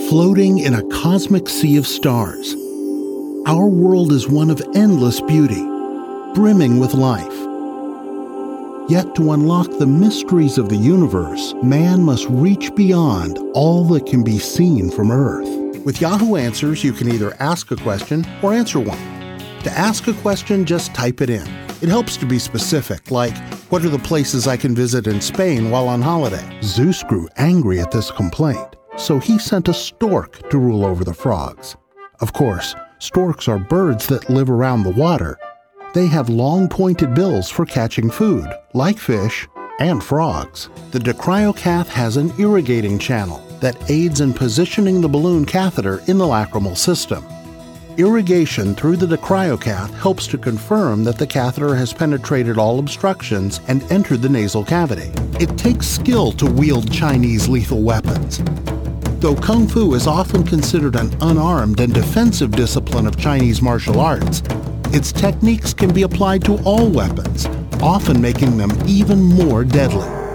floating in a cosmic sea of stars. Our world is one of endless beauty, brimming with life. Yet to unlock the mysteries of the universe, man must reach beyond all that can be seen from Earth. With Yahoo Answers, you can either ask a question or answer one. To ask a question, just type it in. It helps to be specific, like, what are the places I can visit in Spain while on holiday? Zeus grew angry at this complaint, so he sent a stork to rule over the frogs. Of course, storks are birds that live around the water. They have long pointed bills for catching food, like fish and frogs. The dicryocath has an irrigating channel that aids in positioning the balloon catheter in the lacrimal system. Irrigation through the dicryocath helps to confirm that the catheter has penetrated all obstructions and entered the nasal cavity. It takes skill to wield Chinese lethal weapons. Though Kung Fu is often considered an unarmed and defensive discipline of Chinese martial arts, its techniques can be applied to all weapons, often making them even more deadly.